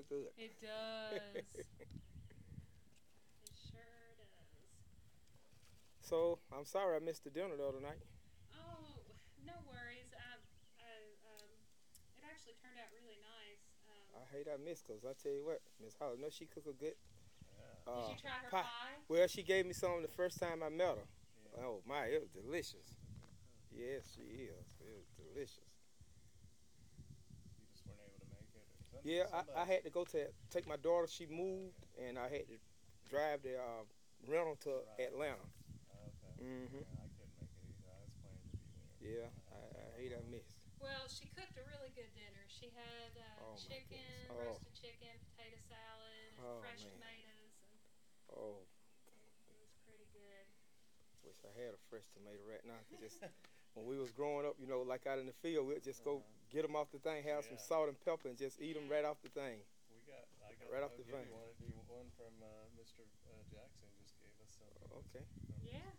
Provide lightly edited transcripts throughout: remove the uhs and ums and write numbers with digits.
real good. It does. It sure does. So I'm sorry I missed the dinner the other night. Oh, no worries. It actually turned out really nice. I hate I missed because I tell you what, Miss Holly, no, she cook a good Yeah. Did you try her pie. pie? Well, she gave me some the first time I met her. Yeah. Oh my, it was delicious. She's a good cook. Yes, she is. It was delicious. You just weren't able to make it, or Yeah, I somebody. had to go to take my daughter. She moved, and I had to drive the rental to Right. Atlanta. Okay. Hmm. Yeah, I couldn't make it either. I was planning to be there, but Yeah, I had to take I my hate I mom. missed. Well, she cooked a really good dinner. She had Oh my goodness. chicken, Oh, roasted chicken, potato salad, and oh fresh man. tomatoes, and Oh, it was pretty good. wish I had a fresh tomato right now. Cause just when we was growing up, like out in the field, we'd just go Uh-huh. get them off the thing, have some Yeah. salt and pepper, and just eat them right Yeah. off the thing, I got. right off I'll the give you vine. one. You one from Mr. Jackson just gave us some. He was Okay. from. Yeah.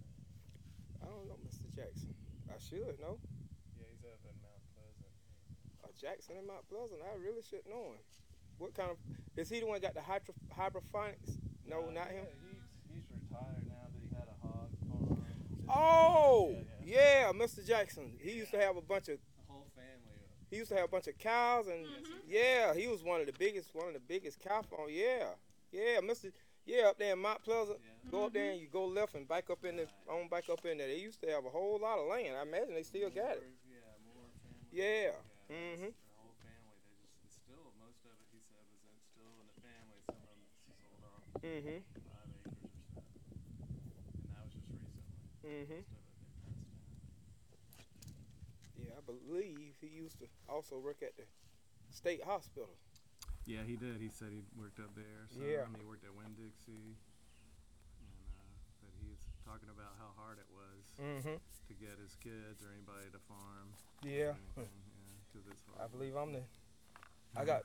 I don't know, Mr. Jackson. I should know. Yeah, he's up in Mount Pleasant. Jackson in Mount Pleasant. I really should know him. What kind of is he the one got the hydroponics? No, not him. He's retired now, but he had a hog farm and just Oh, yeah, yeah, yeah, Mr. Jackson. He used to yeah. have a bunch of The whole family. he used to have a bunch of cows and Yes, he Mm-hmm. did. yeah, he was one of the biggest cow farms. Yeah, yeah, Mr. Yeah, up there in Mount Pleasant. Yeah. Go up there Mm-hmm. and you go left and back up in the Right. on back up in there. They used to have a whole lot of land. I imagine they still got it. More family. Yeah. Yeah, that's Mhm. the whole family. They just it's still most of it. He said was still in the family. Some of them sold off Mhm. 5 acres or so, and that was just recently. Mhm. Most of it they passed down. Yeah, I believe he used to also work at the state hospital. Yeah, he did. He said he worked up there. Yeah. He worked at Winn Dixie, and but he's talking about how hard it was Mhm. to get his kids or anybody to farm or Yeah. anything. Yeah, because it's I hard work. believe I'm the. I got.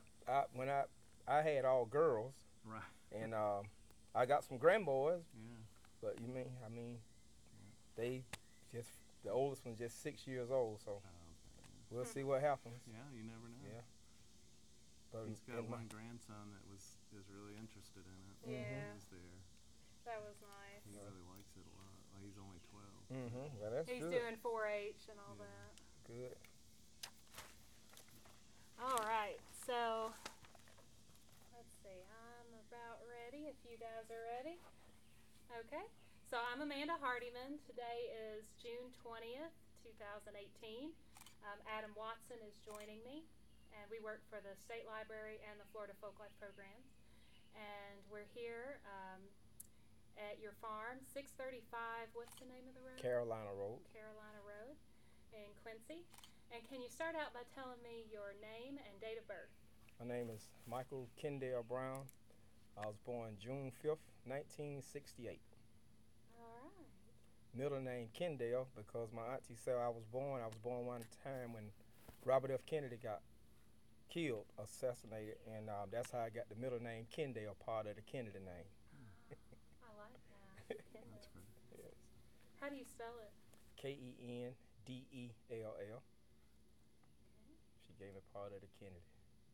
I had all girls, Right. and I got some grandboys. Yeah. But I mean, Yeah. they just the oldest one's just 6 years old. So Okay. we'll see what happens. Yeah, you never know. Yeah. But He's got one grandson that is really interested in it. Mhm. Yeah. He was there. That was He nice. really likes it a lot. Well, he's only 12. Mhm. Well, that's He's good. doing 4-H and all Yeah. that. Good. All right. So let's see. I'm about ready. If you guys are ready. Okay. So I'm Amanda Hardiman. Today is June 20th, 2018. Adam Watson is joining me, and we work for the State Library and the Florida Folklife Programs. And we're here at your farm, 635. What's the name of the road? Carolina Road. Carolina Road in Quincy. And can you start out by telling me your name and date of birth? My name is Michael Kendall Brown. I was born June 5th, 1968. All right. Middle name Kendall because my auntie said I was born. I was born one time when Robert F. Kennedy got killed, assassinated, and that's how I got the middle name Kendall, part of the Kennedy name. I like that. That's Kendall. pretty. Yes. How do you spell it? Kendell. Okay. She gave me part of the Kennedy.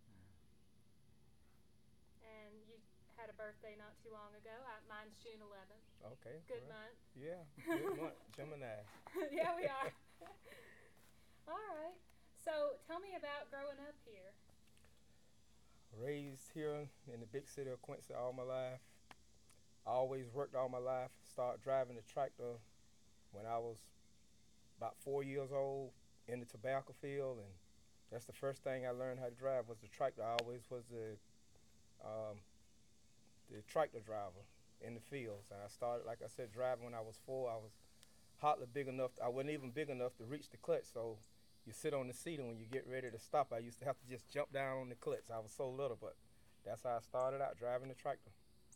And you had a birthday not too long ago. Mine's June 11th. Okay. Good well, month. Yeah. Good month. Gemini. Yeah, we are. All right. So tell me about growing up here. Raised here in the big city of Quincy all my life. Always worked all my life. Started driving the tractor when I was about 4 years old in the tobacco field, and that's the first thing I learned how to drive was the tractor. I always was um, the tractor driver in the fields, and I started, like I said, driving when I was 4. I was hardly big enough. I wasn't even big enough to reach the clutch, so you sit on the seat, and when you get ready to stop, I used to have to just jump down on the clutch. I was so little, but that's how I started out driving the tractor.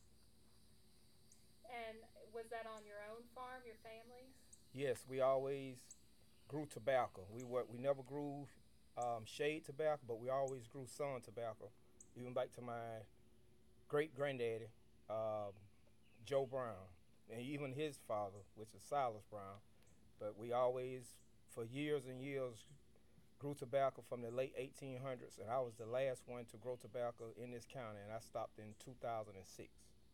And was that on your own farm, your family's? Yes, we always grew tobacco. We never grew shade tobacco, but we always grew sun tobacco. Even back to my great granddaddy, um, Joe Brown, and even his father, which is Silas Brown. But we always, for years and years, grew tobacco from the late 1800s, and I was the last one to grow tobacco in this county, and I stopped in 2006.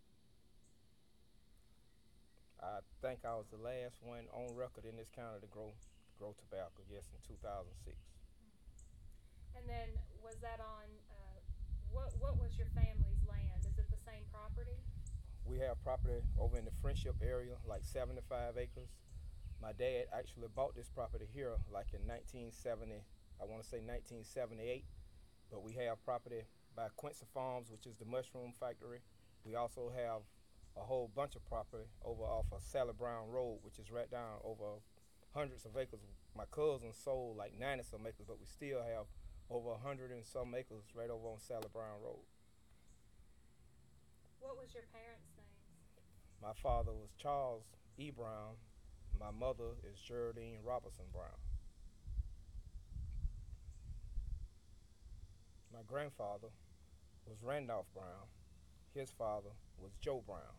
I think I was the last one on record in this county to grow tobacco. Yes, in 2006. And then was that on what was your family's land? Is it the same property? We have property over in the Friendship area, like 75 acres. My dad actually bought this property here like in 1970, I want to say 1978. But we have property by Quincy Farms, which is the mushroom factory. We also have a whole bunch of property over off of Sally Brown Road, which is right down over hundreds of acres. My cousin sold like 90 some acres, but we still have over 100 and some acres right over on Sally Brown Road. What was your parents' names? My father was Charles E. Brown. My mother is Geraldine Robertson Brown. My grandfather was Randolph Brown. His father was Joe Brown.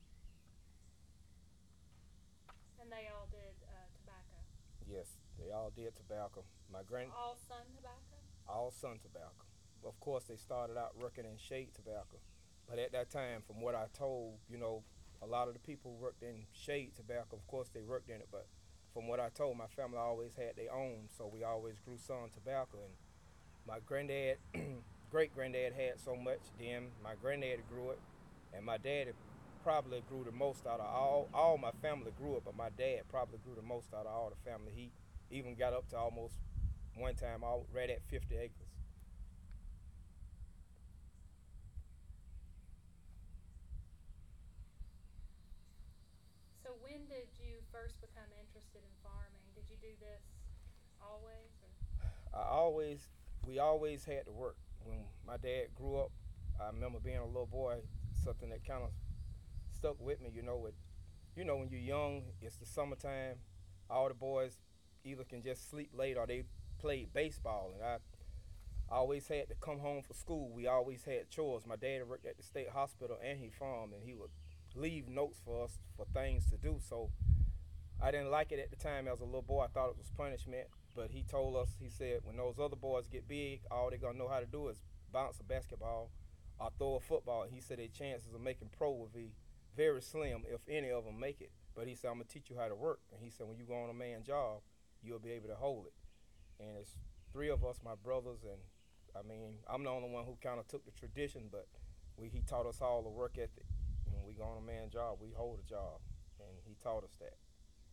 And they all did tobacco? Yes, they all did tobacco. All Sun Tobacco? All Sun Tobacco. Of course, they started out working in shade tobacco, but at that time, from what I told, a lot of the people worked in shade tobacco. Of course, they worked in it, but from what I told, my family always had their own, so we always grew Sun Tobacco. And my granddad, great granddad had so much. Then my granddaddy grew it, and my daddy probably grew the most out of all my family grew it, but my dad probably grew the most out of all the family. He even got up to almost one time right at 50 acres. So when did you first become interested in farming? Did you do this always? Or? We always had to work. When my dad grew up, I remember being a little boy, something that kind of stuck with me, when you're young, it's the summertime, all the boys either can just sleep late or they played baseball. And I always had to come home from school. We always had chores. My dad worked at the state hospital and he farmed, and he would leave notes for us for things to do. So I didn't like it at the time as a little boy. I thought it was punishment. But he told us, he said, when those other boys get big, all they're going to know how to do is bounce a basketball or throw a football. He said their chances of making pro would be very slim if any of them make it. But he said, I'm going to teach you how to work. And he said, when you go on a man's job, you'll be able to hold it. And it's three of us, my brothers, and I'm the only one who kind of took the tradition, but he taught us all the work ethic. When we go on a man's job, we hold a job. And he taught us that.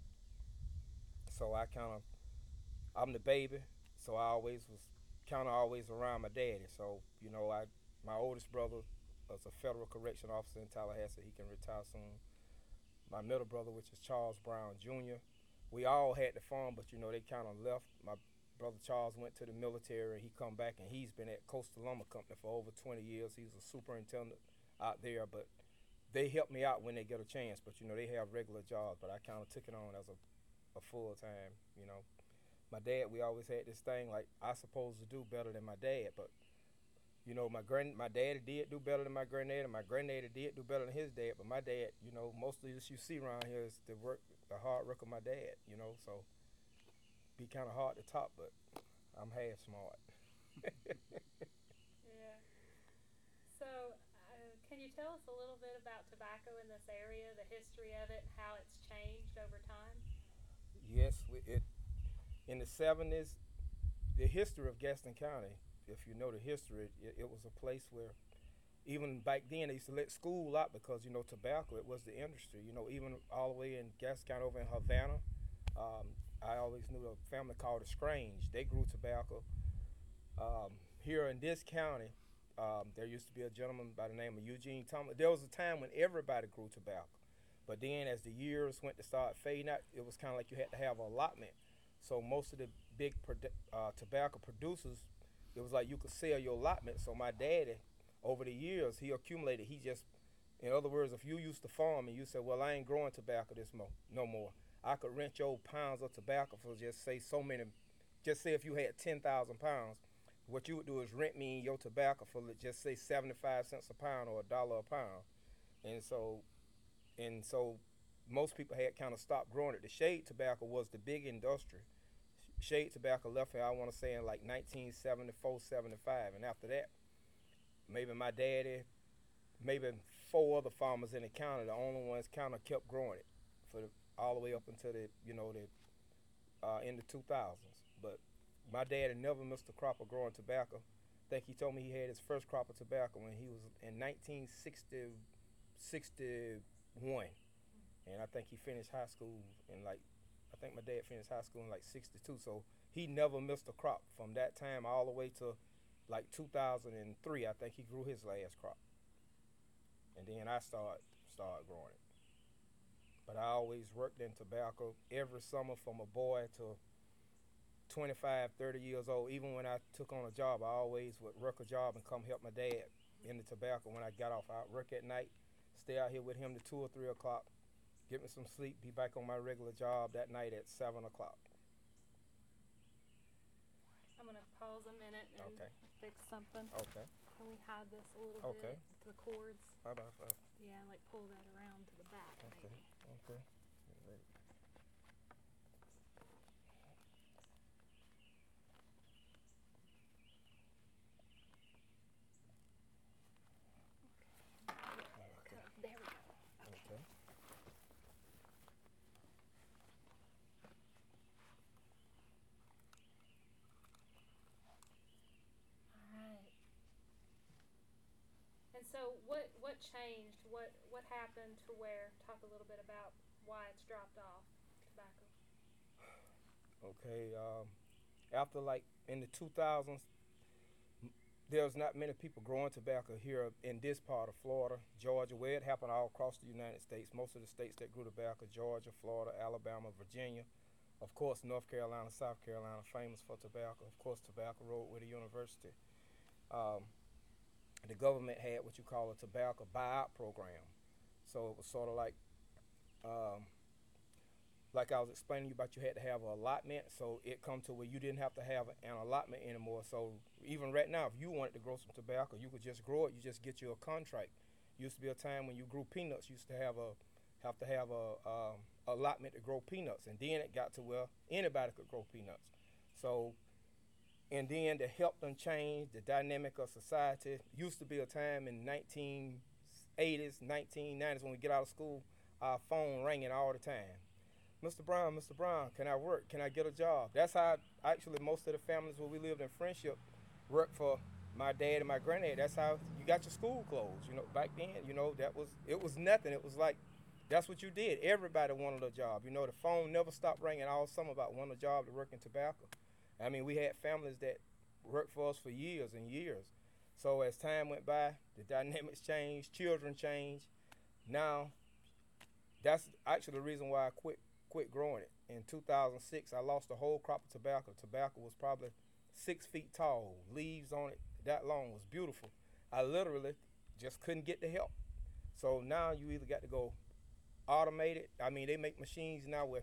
So I'm the baby, so I always was always around my daddy. So, my oldest brother was a federal correction officer in Tallahassee. He can retire soon. My middle brother, which is Charles Brown Jr., we all had to farm, but, they kind of left. My brother Charles went to the military, and he come back, and he's been at Coastal Lumber Company for over 20 years. He's a superintendent out there, but they help me out when they get a chance. But, they have regular jobs, but I kind of took it on as a full time, My dad, we always had this thing like I supposed to do better than my dad, but my daddy did do better than my granddad, and my granddaddy did do better than his dad. But my dad, mostly this you see around here is the hard work of my dad. So be kind of hard to top, but I'm half smart. Yeah. So can you tell us a little bit about tobacco in this area, the history of it, and how it's changed over time? Yes, in the 70s, the history of Gaston County, if you know the history, it was a place where even back then they used to let school out because, tobacco, it was the industry. Even all the way in Gaston County over in Havana, I always knew a family called the Scrange. They grew tobacco. Here in this county, there used to be a gentleman by the name of Eugene Thomas. There was a time when everybody grew tobacco. But then as the years went to start fading out, it was kind of like you had to have an allotment. So most of the big tobacco producers, it was like you could sell your allotment. So my daddy, over the years, he accumulated. In other words, if you used to farm and you said, well, I ain't growing tobacco no more, I could rent your pounds of tobacco for just say if you had 10,000 pounds, what you would do is rent me your tobacco for just say 75 cents a pound or $1 a pound. And so most people had kind of stopped growing it. The shade tobacco was the big industry. shade tobacco left here, I want to say in like 1974, 75. And after that, maybe my daddy, maybe four other farmers in the county, the only ones kind of kept growing it for all the way up until in the 2000s. But my daddy never missed a crop of growing tobacco. I think he told me he had his first crop of tobacco when he was in 1961, and I think he finished high school in like, I think my dad finished high school in like 62. So he never missed a crop from that time all the way to like 2003. I think he grew his last crop, and then I started growing it. But I always worked in tobacco every summer from a boy to 25, 30 years old. Even when I took on a job, I always would work a job and come help my dad in the tobacco. When I got off, I'd work at night, stay out here with him to 2 or 3 o'clock, get me some sleep, be back on my regular job that night at 7 o'clock. I'm gonna pause a minute and Okay. fix something. Okay. Can we hide this a little Okay. bit? The cords. Bye bye. Yeah, like pull that around to the back. Okay. Maybe. Okay. There we go. Okay. Alright. And so what changed? What happened to where, talk a little bit about why it's dropped off tobacco. Okay. After like in the 2000s, there's not many people growing tobacco here in this part of Florida, Georgia, where it happened all across the United States. Most of the states that grew tobacco: Georgia, Florida, Alabama, Virginia, of course North Carolina, South Carolina, famous for tobacco. Of course, Tobacco Road with a university. The government had what you call a tobacco buyout program. So it was sort of like I was explaining to you about, you had to have an allotment. So it come to where you didn't have to have an allotment anymore. So even right now, if you wanted to grow some tobacco, you could just grow it. You just get you a contract. Used to be a time when you grew peanuts, you used to have a allotment to grow peanuts, and then it got to where anybody could grow peanuts. So, and then the help done changed, the dynamic of society. Used to be a time in 1980s, 1990s, when we get out of school, our phone ringing all the time. Mr. Brown, can I work? Can I get a job? That's how actually most of the families where we lived in Friendship worked for my dad and my granddad. That's how you got your school clothes. Back then, it was nothing. It was like, that's what you did. Everybody wanted a job. The phone never stopped ringing all summer about wanting a job to work in tobacco. I mean, we had families that worked for us for years and years. So as time went by, the dynamics changed, children changed. Now, that's actually the reason why I quit growing it. In 2006, I lost a whole crop of tobacco. Tobacco was probably 6 feet tall, leaves on it that long, it was beautiful. I literally just couldn't get the help. So now you either got to go automated. I mean, they make machines now where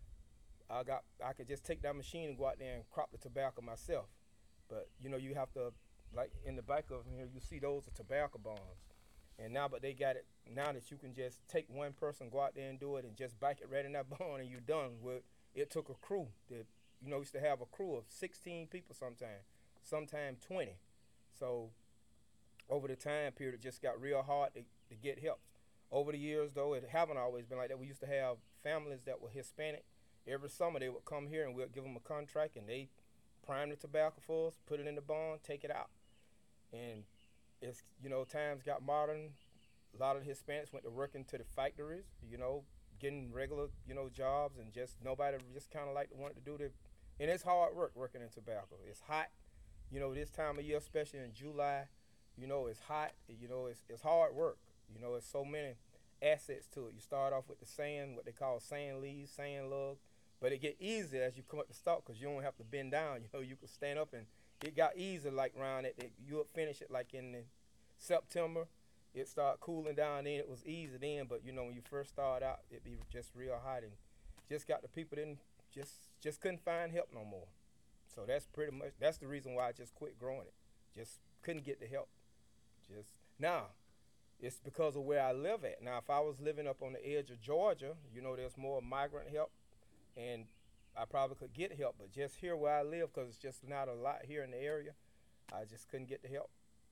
I could just take that machine and go out there and crop the tobacco myself. But you have to, like in the back of here, you see those are tobacco bonds. And now, but they got it now that you can just take one person, go out there and do it, and just back it right in that bond, and you're done. With it took a crew. That used to have a crew of 16 people sometime 20. So over the time period, it just got real hard to get help. Over the years, though, it haven't always been like that. We used to have families that were Hispanic. Every summer they would come here and we'd give them a contract, and they prime the tobacco for us, put it in the bond, take it out. And it's, times got modern. A lot of the Hispanics went to work into the factories, getting regular, jobs, and just nobody just kind of like wanted to do the, and it's hard work working in tobacco. It's hot, this time of year, especially in July, it's hot, it's hard work. It's so many assets to it. You start off with the sand, what they call sand leaves, sand lug, but it get easier as you come up the stalk because you don't have to bend down. You can stand up, and it got easier like around it. You would finish it like in September. It started cooling down then. It was easy then, but when you first start out, it be just real hot, and just got the people didn't just couldn't find help no more. So that's the reason why I just quit growing it. Just couldn't get the help. Just now, it's because of where I live at. Now, if I was living up on the edge of Georgia, there's more migrant help, and I probably could get help, but just here where I live, because it's just not a lot here in the area, I just couldn't get the help.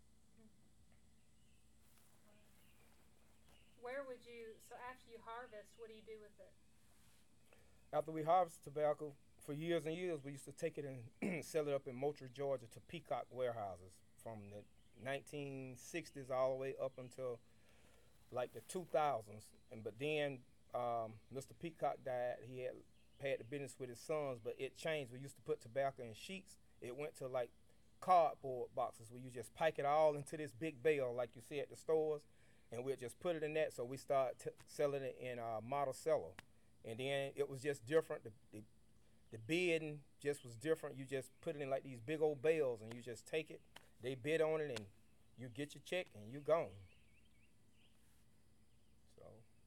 Where would you, so after you harvest, what do you do with it? After we harvest tobacco, for years and years, we used to take it and sell it up in Moultrie, Georgia, to Peacock warehouses from the 1960s all the way up until like the 2000s. But then Mr. Peacock died. He had the business with his sons, but it changed. We used to put tobacco in sheets. It went to like cardboard boxes where you just pack it all into this big bale like you see at the stores, and we'll just put it in that. So we started selling it in Monticello, and then it was just different. The bidding just was different. You just put it in like these big old bales, and you just take it. They bid on it, and you get your check, and you gone. So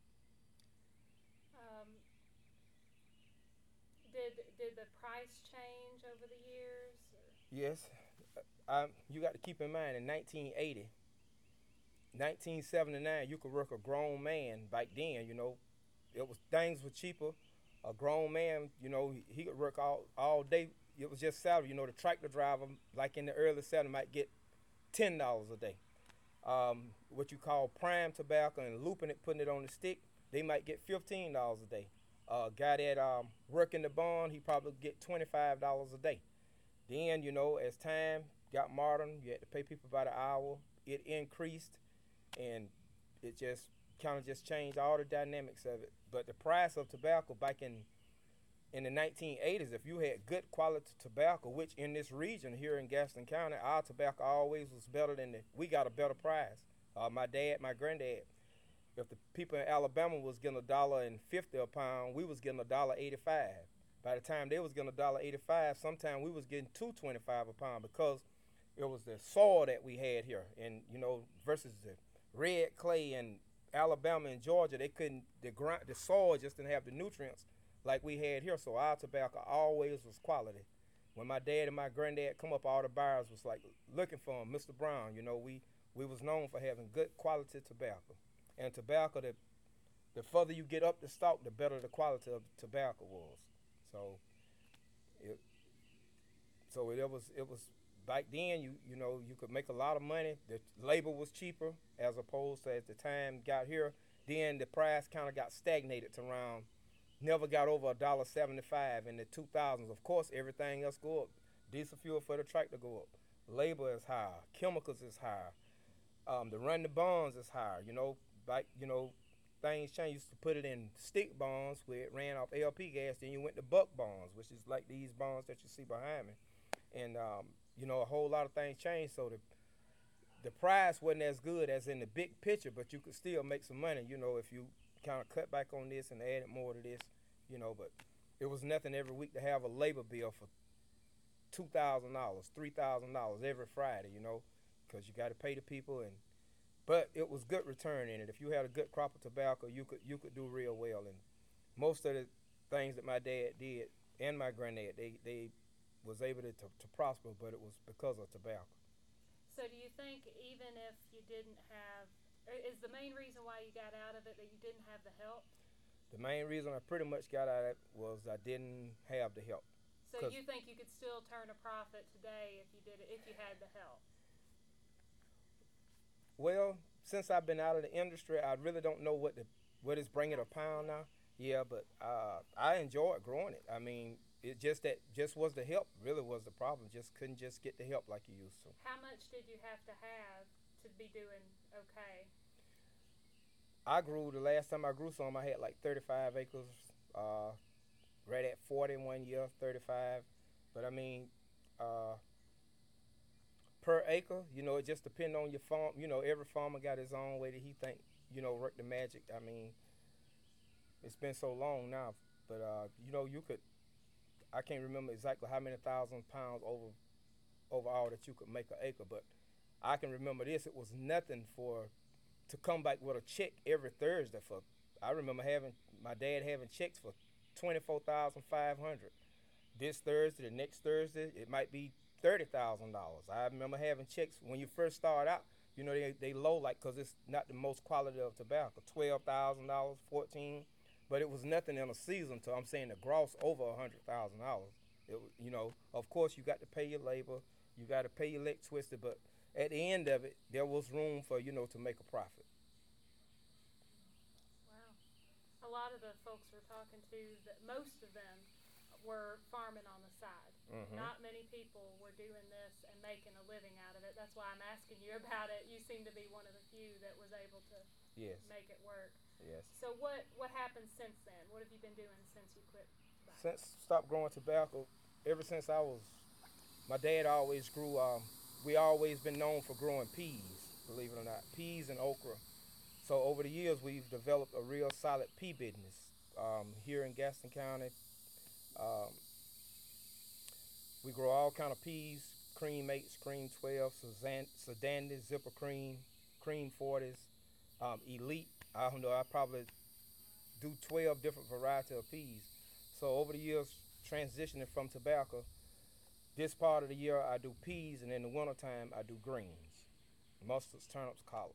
Um, did the price change over the years? Or? yes, you got to keep in mind in 1980, 1979, you could work a grown man back then. It was things were cheaper. A grown man, he could work all day. It was just salary. The tractor driver, like in the early '70s, might get $10 a day. What you call prime tobacco and looping it, putting it on the stick, they might get $15 a day. Guy that work in the barn, he probably get $25 a day. Then, as time got modern, you had to pay people by the hour. It increased, and it just kind of just changed all the dynamics of it. But the price of tobacco back in the 1980s, if you had good quality tobacco, which in this region here in Gaston County, our tobacco always was better we got a better price. My dad, my granddad, if the people in Alabama was getting $1.50 a pound, we was getting $1.85. By the time they was getting $1.85, sometimes we was getting $2.25 a pound, because it was the soil that we had here, and versus the red clay in Alabama and Georgia, they couldn't the soil just didn't have the nutrients like we had here. So our tobacco always was quality. When my dad and my granddad come up, all the buyers was like looking for him, Mr. Brown. We was known for having good quality tobacco, and tobacco, the further you get up the stalk, the better the quality of tobacco was. So it was back then. You could make a lot of money. The labor was cheaper as opposed to as the time got here. Then the price kind of got stagnated to around, never got over $1.75 in the 2000s. Of course, everything else go up. Diesel fuel for the tractor go up. Labor is higher. Chemicals is higher. To run the bonds is higher. Things changed. You used to put it in stick bonds where it ran off LP gas. Then you went to buck bonds, which is like these bonds that you see behind me. And a whole lot of things changed. So the price wasn't as good as in the big picture, but you could still make some money. If you kind of cut back on this and added more to this. But it was nothing every week to have a labor bill for $2,000, $3,000 every Friday. Because you got to pay the people, but it was good return in it. If you had a good crop of tobacco, you could do real well. And most of the things that my dad did and my granddad, they was able to prosper, but it was because of tobacco. So do you think even if you didn't have, is the main reason why you got out of it that you didn't have the help? The main reason I pretty much got out of it was I didn't have the help. So you think you could still turn a profit today if you had the help? Well, since I've been out of the industry, I really don't know what is bringing a pound now. Yeah, but I enjoyed growing it. I mean, it just was the help really was the problem. Just couldn't just get the help like you used to. How much did you have to be doing okay? The last time I grew some, I had like 35 acres, right at 40 one year, 35. But I mean, per acre, it just depends on your farm. Every farmer got his own way that he think, work the magic. I mean, it's been so long now, but you could, I can't remember exactly how many thousand pounds overall that you could make an acre, but I can remember this. It was nothing to come back with a check every Thursday for. I remember my dad having checks for $24,500. This Thursday, the next Thursday, it might be $30,000. I remember having checks when you first start out. They low, like, because it's not the most quality of tobacco. $12,000, 14. but it was nothing in a season to, I'm saying, to gross over $100,000. It was, of course you got to pay your labor, you got to pay your leg twister, but at the end of it, there was room for, to make a profit. Wow. A lot of the folks we're talking to, that most of them were farming on the side. Mm-hmm. Not many people were doing this and making a living out of it. That's why I'm asking you about it. You seem to be one of the few that was able to Yes. make it work. Yes. So what happened since then? What have you been doing since you quit? Since stopped growing tobacco, ever since my dad always grew. We always been known for growing peas, believe it or not, peas and okra. So over the years, we've developed a real solid pea business here in Gaston County. Um, we grow all kind of peas: cream 8s, cream 12s, Sedani, zipper cream 40s, elite. I don't know. I probably do 12 different varieties of peas. So over the years, transitioning from tobacco, this part of the year I do peas, and in the wintertime I do greens, mustards, turnips, collards.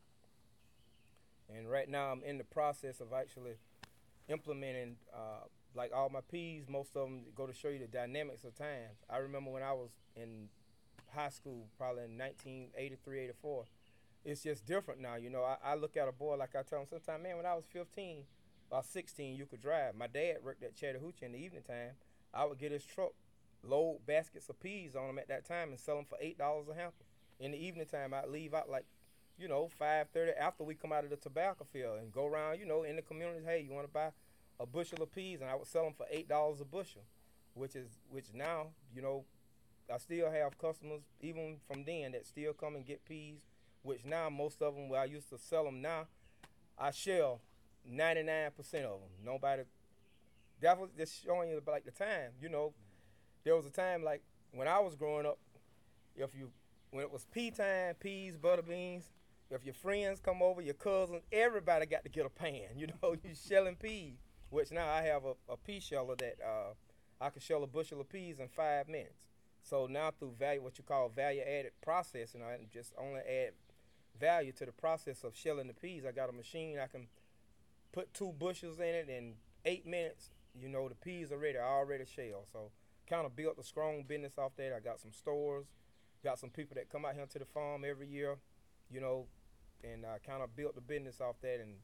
And right now I'm in the process of actually implementing, like all my peas, most of them go to show you the dynamics of times. I remember when I was in high school, probably in 1983, 84. It's just different now. I look at a boy, like I tell him sometimes, man, when I was 15 or 16, you could drive. My dad worked at Chattahoochee in the evening time. I would get his truck, load baskets of peas on them at that time and sell them for $8 a hamper. In the evening time, I'd leave out like, 5:30 after we come out of the tobacco field and go around, in the communities. Hey, you want to buy a bushel of peas? And I would sell them for $8 a bushel, which now, I still have customers even from then that still come and get peas, which now most of them where I used to sell them now, I shell 99% of them. Nobody. That was just showing you like the time. There was a time like when I was growing up, when it was pea time, peas, butter beans, if your friends come over, your cousins, everybody got to get a pan. You shelling peas, which now I have a pea sheller that I can shell a bushel of peas in 5 minutes. So now through what you call value added processing, I just only add value to the process of shelling the peas. I got a machine I can put 2 bushels in it in 8 minutes. The peas are ready, already shelled. So kind of built a strong business off that. I got some stores, got some people that come out here to the farm every year, and I kind of built the business off that. And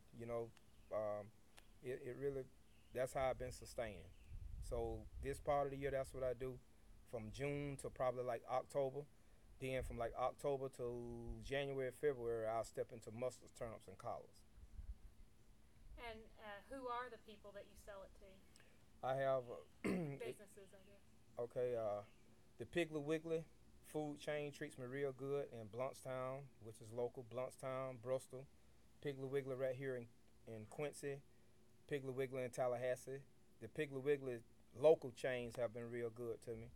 it really, that's how I've been sustaining. So this part of the year, that's what I do, from June to probably like October. Then from like October to January, February, I'll step into mustards, turnips, and collards. And who are the people that you sell it to? I have businesses, I guess. Okay, the Piggly Wiggly food chain treats me real good in Blountstown, which is local. Blountstown, Bristol. Piggly Wiggly right here in Quincy. Piggly Wiggly in Tallahassee. The Piggly Wiggly local chains have been real good to me.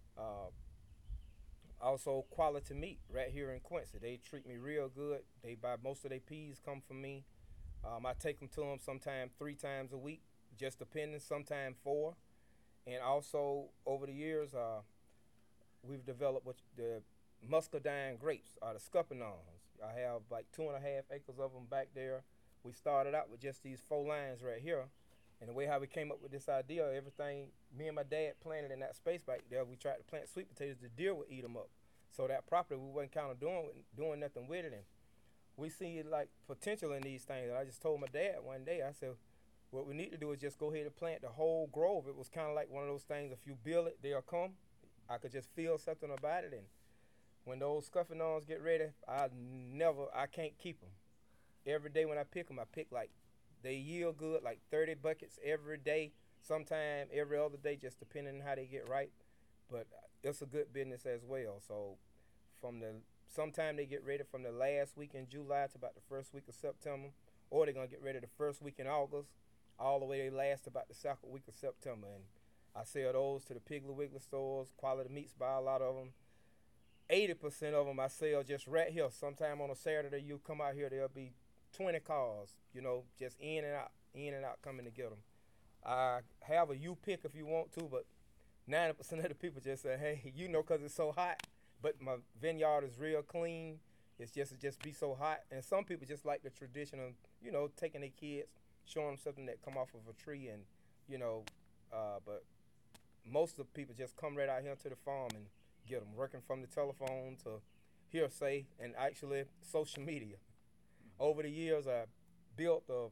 Also, Quality Meat right here in Quincy. They treat me real good. They buy most of their peas come from me. I take them to them sometime 3 times a week, just depending, sometime 4. And also, over the years, we've developed the muscadine grapes, or the scuppernons. I have like 2.5 acres of them back there. We started out with just these 4 lines right here. And the way how we came up with this idea, everything me and my dad planted in that space back there, we tried to plant sweet potatoes. The deer would eat them up. So that property, we wasn't kind of doing nothing with it. And we see like potential in these things. And I just told my dad one day, I said, what we need to do is just go ahead and plant the whole grove. It was kind of like one of those things, if you build it, they'll come. I could just feel something about it. And when those scuffernons get ready, I can't keep them. Every day when I pick them, they yield good, like 30 buckets every day, sometime every other day, just depending on how they get ripe. But it's a good business as well. So sometime they get ready from the last week in July to about the first week of September, or they're going to get ready the first week in August, all the way they last about the second week of September. And I sell those to the Piggly Wiggly stores. Quality Meats buy a lot of them. 80% of them I sell just right here. Sometime on a Saturday, you come out here, there'll be 20 cars, just in and out coming to get them. I have a U-Pick if you want to, but 90% of the people just say, hey, because it's so hot. But my vineyard is real clean. It just be so hot. And some people just like the tradition of, taking their kids showing them something that come off of a tree, and you know, but most of the people just come right out here to the farm and get them, working from the telephone to hearsay and actually social media. Over the years, I built a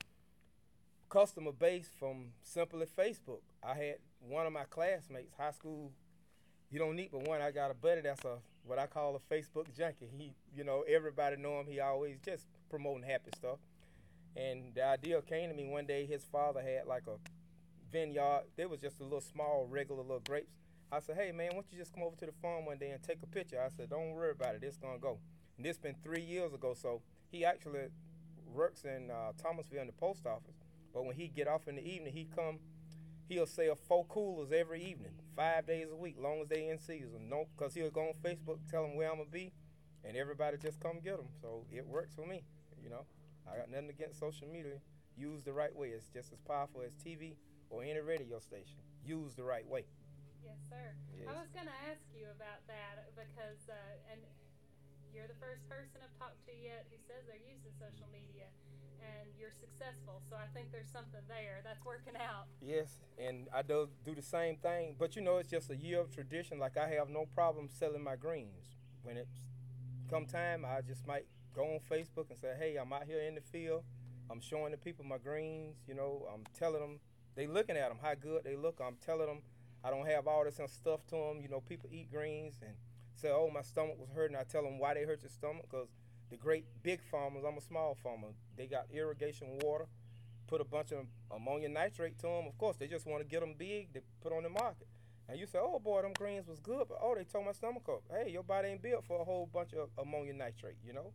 customer base from simply Facebook. I had one of my classmates, high school. You don't need but one. I got a buddy that's a what I call a Facebook junkie. Everybody know him. He always just promoting happy stuff. And the idea came to me one day. His father had like a vineyard. There was just a little small, regular little grapes. I said, hey man, why don't you just come over to the farm one day and take a picture? I said, don't worry about it. It's gonna go. And this been 3 years ago. So he actually works in Thomasville in the post office. But when he get off in the evening, he'll sell 4 coolers every evening, 5 days a week, long as they in season. No, because he'll go on Facebook, tell them where I'm going to be, and everybody just come get them. So it works for me, I got nothing against social media. Used the right way. It's just as powerful as TV or any radio station. Used the right way. Yes, sir. Yes. I was going to ask you about that because, and you're the first person I've talked to yet who says they're using social media. And you're successful, so I think there's something there that's working out. Yes, and I do the same thing, but it's just a year of tradition. Like I have no problem selling my greens. When it's come time, I just might go on Facebook and say, hey, I'm out here in the field. I'm showing the people my greens. I'm telling them, they looking at them, how good they look. I'm telling them I don't have all this stuff to them. People eat greens and say, oh, my stomach was hurting. I tell them why they hurt your stomach, because the great big farmers, I'm a small farmer, they got irrigation water, put a bunch of ammonium nitrate to them. Of course, they just want to get them big to put on the market. And you say, oh boy, them greens was good, but they tore my stomach up. Hey, your body ain't built for a whole bunch of ammonium nitrate,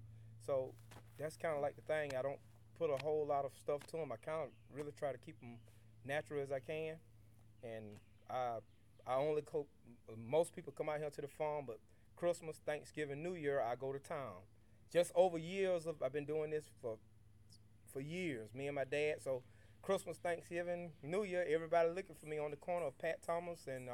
So that's kind of like the thing. I don't put a whole lot of stuff to them. I kind of really try to keep them natural as I can. And I only most people come out here to the farm, but Christmas, Thanksgiving, New Year, I go to town. Just over years I've been doing this for years, me and my dad. So Christmas, Thanksgiving, New Year, everybody looking for me on the corner of Pat Thomas and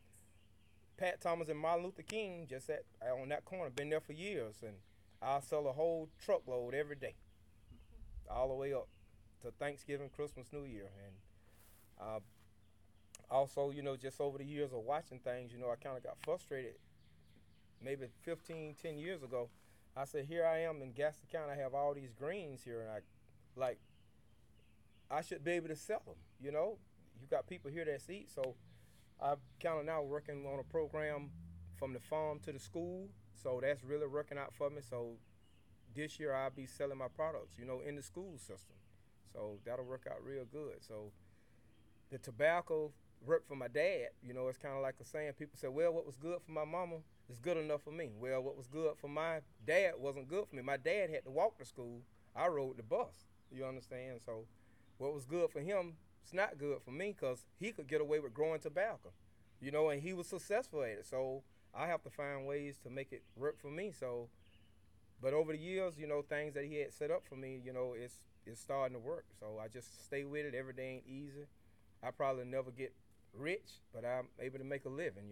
Martin Luther King, just on that corner. Been there for years, and I'll sell a whole truckload every day, all the way up to Thanksgiving, Christmas, New Year. And also, just over the years of watching things, I kind of got frustrated. Maybe 10 years ago, I said, here I am in Gaston County. I have all these greens here, and I should be able to sell them. You got people here that eat. So I'm kind of now working on a program from the farm to the school. So that's really working out for me. So this year I'll be selling my products, in the school system. So that'll work out real good. So the tobacco worked for my dad. It's kind of like a saying. People say, well, what was good for my mama is good enough for me. Well, what was good for my dad wasn't good for me. My dad had to walk to school. I rode the bus. You understand? So what was good for him, it's not good for me, because he could get away with growing tobacco, and he was successful at it. So I have to find ways to make it work for me. So, but over the years, things that he had set up for me, it's starting to work. So I just stay with it. Every day ain't easy. I probably never get rich, but I'm able to make a living,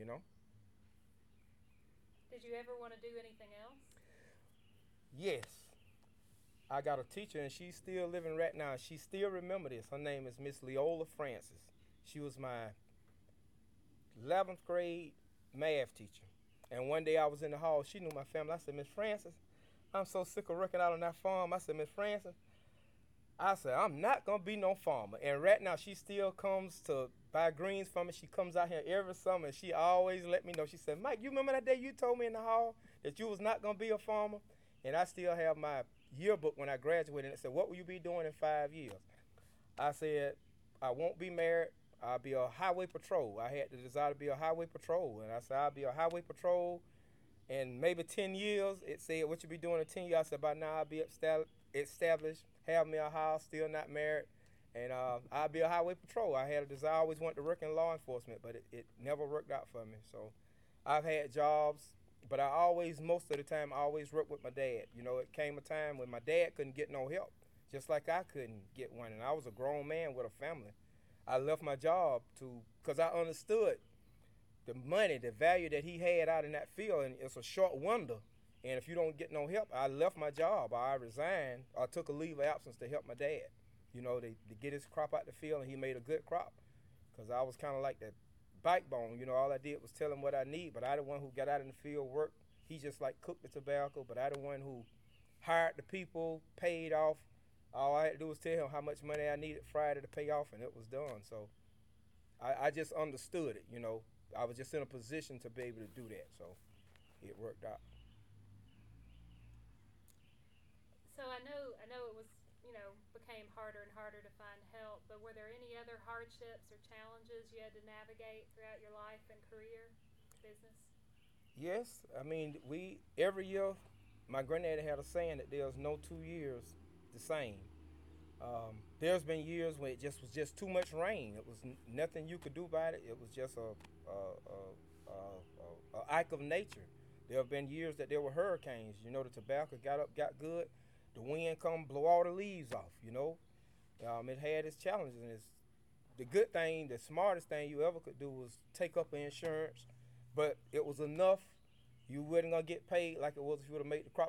Did you ever want to do anything else? Yes. I got a teacher, and she's still living right now. She still remember this. Her name is Miss Leola Francis. She was my 11th grade math teacher. And one day I was in the hall. She knew my family. I said, Miss Francis, I'm so sick of working out on that farm. I said, Miss Francis, I'm not going to be no farmer. And right now she still comes to buy greens from me. She comes out here every summer, and she always let me know. She said, Mike, you remember that day you told me in the hall that you was not going to be a farmer? And I still have my yearbook when I graduated, and it said, what will you be doing in 5 years? I said, I won't be married. I'll be a highway patrol. I had the desire to be a highway patrol. And I said, I'll be a highway patrol. And maybe 10 years, it said, what you be doing in 10 years? I said, by now I'll be established, have me a house, still not married. And I'll be a highway patrol. I had a desire. I always wanted to work in law enforcement, but it never worked out for me. So I've had jobs, but most of the time, I always worked with my dad. It came a time when my dad couldn't get no help, just like I couldn't get one. And I was a grown man with a family. I left my job because I understood the money, the value that he had out in that field, and it's a short window. And if you don't get no help, I left my job, or I resigned, or took a leave of absence to help my dad. you know, to get his crop out the field, and he made a good crop. Cause I was kind of like that backbone, you know. All I did was tell him what I need, but I the one who got out in the field, worked. He just like cooked the tobacco, but I the one who hired the people, paid off. All I had to do was tell him how much money I needed Friday to pay off, and it was done. So I just understood it, you know. I was just in a position to be able to do that, so it worked out. So I know it was, you know, became harder and harder to find help, but were there any other hardships or challenges you had to navigate throughout your life and career, business? Yes, I mean, we every year, my granddaddy had a saying that there's no 2 years the same. There's been years where it just was just too much rain. It was nothing you could do about it. It was just a act of nature. There have been years that there were hurricanes. You know, the tobacco got up, got good. The wind come, blow all the leaves off. You know, it had its challenges. And it's the good thing, the smartest thing you ever could do was take up insurance, but it was enough. You wasn't gonna get paid like it was if you would have made the crop